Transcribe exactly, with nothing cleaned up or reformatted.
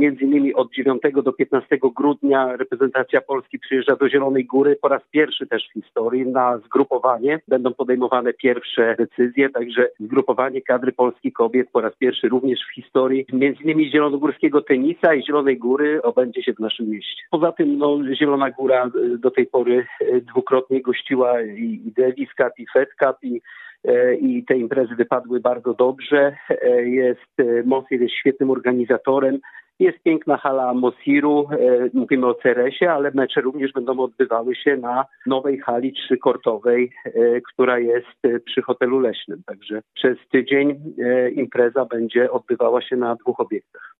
między innymi od dziewiątego do piętnastego grudnia reprezentacja Polski przyjeżdża do Zielonej Góry po raz pierwszy też w historii na zgrupowanie. Będą podejmowane pierwsze decyzje, także zgrupowanie kadry polskich kobiet po raz pierwszy również w historii między innymi zielonogórskiego tenisa i Zielonej Góry odbędzie się w naszym mieście. Poza tym no, Zielona Góra do tej pory dwukrotnie gościła i, i Davis Cup, i Fed Cup, i i te imprezy wypadły bardzo dobrze. Jest, Mosir jest świetnym organizatorem. Jest piękna hala Mosiru, mówimy o Ceresie, ale mecze również będą odbywały się na nowej hali trzykortowej, która jest przy hotelu Leśnym. Także przez tydzień impreza będzie odbywała się na dwóch obiektach.